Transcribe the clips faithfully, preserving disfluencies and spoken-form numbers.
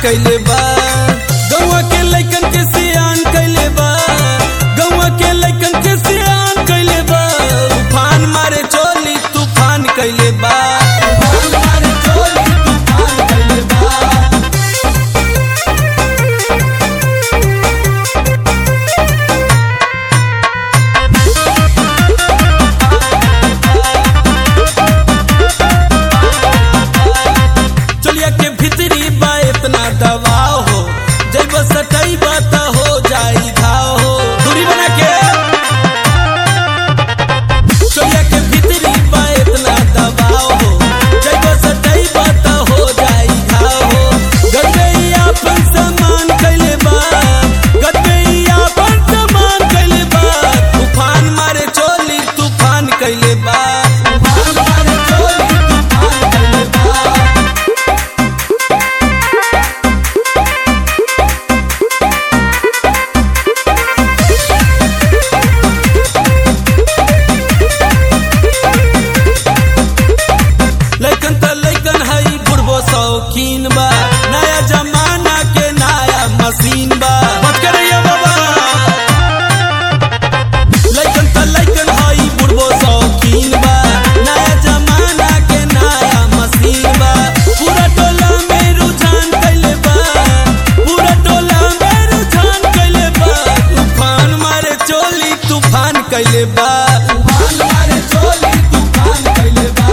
कैले बा गौवा के लइकन के सियान कैले बा गौवा के लइकन के सियान कैले बा तूफान मारे चोली तूफान कैले बा तूफान मारे चोली तूफान कैले बा। चलिया के भीतरी बा इतना दबाव हो जब सटई बात हो जाई घाव हो दूरी बना के चलिया के भीतरी बा इतना दबाव हो जब सटई बात हो जाई घाव हो गदबई अपन समान कैले बा गदबई अपन समान कैले बा तूफान मारे चोली तूफान कैले बा तूफान मारे चोली तूफान कैले बा। लइकन त लइकन हई बुढ़बो शौकीन बा नया जमाना के नया मशीन बा मत करिया बाबा लइकन त लइकन हई बुढ़बो शौकीन बा नया जमाना के नया मशीन बा पूरा टोला में रुझान कैले बा पूरा टोला में रुझान कैले बा तूफान मारे चोली तूफान कैले बा तूफान मारे चोली तूफान कैले बा।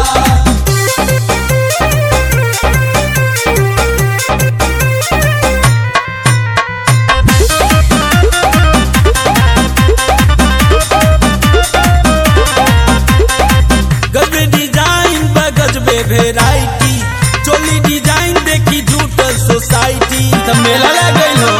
गजबे डिजाइन बा गजबे वेराइटी चोली डिजाइन देखी जुटल सोसाइटी त मेला लगल हो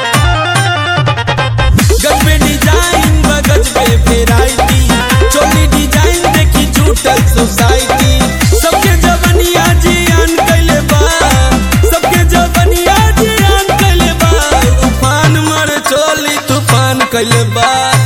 गजबे डिजाइन बा गजबे वेराइटी चोली डिजाइन देखी जुटल सोसाइटी सबके जवनिया जियान कैले बा सबके जवनिया जियान कैले बा तूफान मारे चोली तूफान कैले बा।